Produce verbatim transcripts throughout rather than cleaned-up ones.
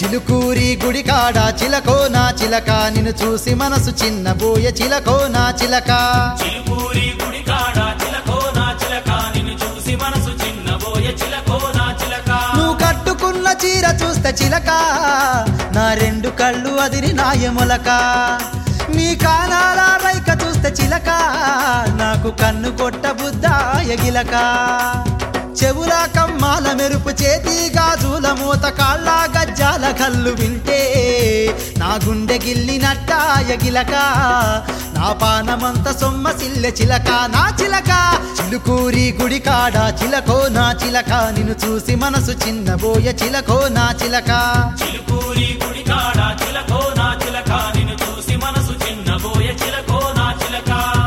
చిలుకూరి గుడికాడ చిలకో నా చిలక నిన్ను చూసి మనసు చిన్నబోయే చిలకో నా చిలక చిలుకూరి గుడికాడ చిలకో నా చిలక నిన్ను చూసి మనసు చిన్నబోయే చిలకో నా చిలక నువ్వు కట్టుకున్న చీర చూస్తే చిలక నా రెండు కళ్ళు అదిరి నాయములక నీ కానాల రైక చూస్తే చిలక నాకు కన్ను కొట్ట బుద్ధాయ గిలక చెవుల కమ్మాల మెరుపు చేతి గాజుల మూత కాళ్ళ గజ్జాల కళ్ళు వింటే నా గుండె గిల్లినట్టాయ గిలక నా పానమంత సొమ్మ సిల్లె చిలక నా చిలక చిలుకూరి గుడికాడ చిలకో నా చిలక నిన్ను చూసి మనసు చిన్నబోయే చిలకో నా చిలక చిలుకూరి గుడికాడ చిలకో నా చిలక నిన్ను చూసి మనసు చిన్నబోయే చిలకో నా చిలక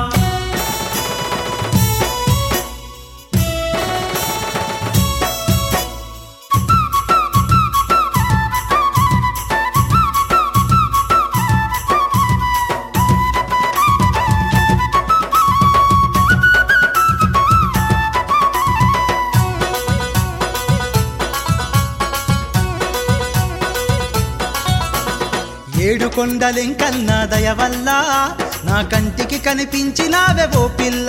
ఏడు కొండలెంకన్న దయ వల్ల నా కంటికి కనిపించినావే ఓ పిల్ల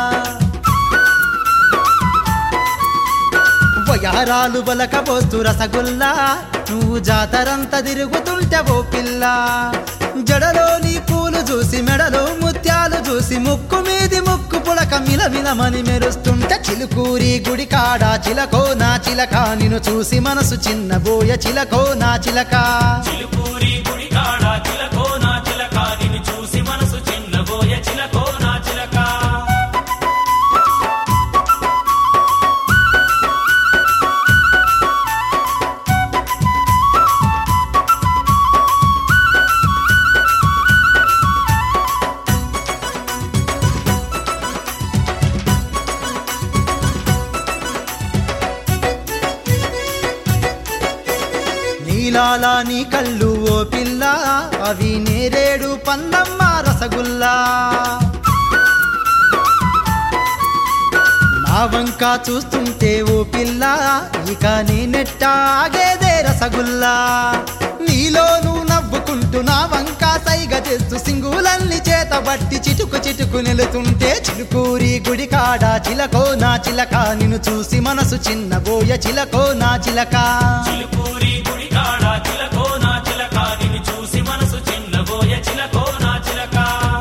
వయారాలు బలకబోస్తు రసగుల్లా నువ్వు జాతరంతా తిరుగుతుంటే ఓ పిల్ల జడలో నీ పూలు చూసి మెడలో ముత్యాలు చూసి ముక్కు మీది ముక్కు పులక మిలమిలమని మెరుస్తుంటే చిలుకూరి గుడికాడ చిలకో నా చిలక నిన్ను చూసి మనసు చిన్నబోయే చిలకో నా చిలక చిలుకూరి గుడికాడ చిలకో నా చిలక నిన్ను చూసి మనసు చిన్నబోయే చిలకో నా చిలక నీలాలా నీ కళ్ళు ఓ పిల్ల అవి నేరేడు పందమ్మ రసగుల్లా నా వంక చూస్తుంటే ఓ పిల్ల ఇక నేనెట్టాగేదే రసగుల్లా నీలో నువ్వు నవ్వుకుంటూ నా వంక సైగ చేస్తూ సింగులల్ని చేతబట్టి చిటుకు చిటుకు నెలుతుంటే చిలుకూరి గుడికాడ చిలకో నా చిలక నిన్ను చూసి మనసు చిన్నబోయే చిలకో నా చిలక చిలుకూరి గుడికాడ చిలకో నా చిలక నిన్ను చూసి మనసు చిన్నబోయే చిలకో నా చిలక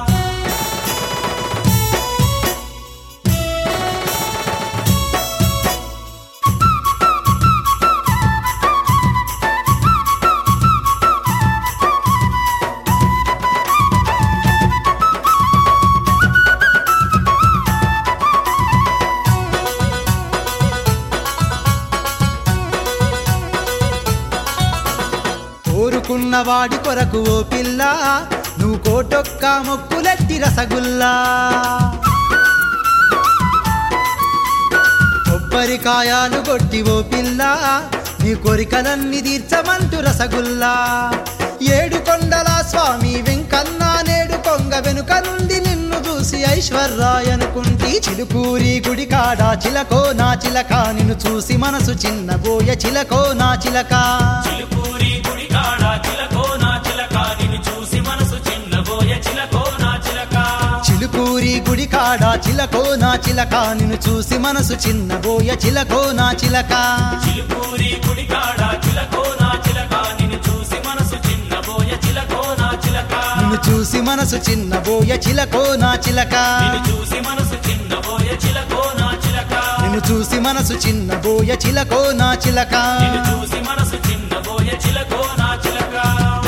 కోరుకున్న వాడి కొరకు ఓ పిల్ల నువ్వు కోటొక్క మొక్కులెట్టి రసగుల్లా కొబ్బరికాయలు కొట్టి ఓ పిల్ల నీ కోరికలన్నీ తీర్చమంటూ రసగుల్లా ఏడు కొండల స్వామి వెంకన్న నేడు కొంగ వెనుక నుండి నిన్ను చూసి ఐశ్వర్రాయ్ అనుకుంటి చిలుకూరి గుడికాడ చిలకో నా చిలక నిన్ను చూసి మనసు చిన్నబోయే చిలకో నా చిలక చిలుకూరి గుడికాడ చిలకో నా చిలక నిన్ను చూసి మనసు చిన్నబోయే చిలకో నా చిలక చిలుకూరి గుడికాడ చిలకో నా చిలక నిన్ను చూసి మనసు చిన్నబోయే చిలకో నా చిలక చిలుకూరి గుడికాడ చిలకో నా చిలక నిన్ను చూసి మనసు చిన్నబోయే చిలకో నా చిలక నిన్ను చూసి మనసు చిన్నబోయే చిలకో నా చిలక నిన్ను చూసి మనసు చిన్నబోయే చిలకో నా చిలక నిన్ను చూసి మనసు చిన్నబోయే చిలకో నా చిలక నిన్ను చూసి మనసు చిన్నబోయే చిలకో నా చిలక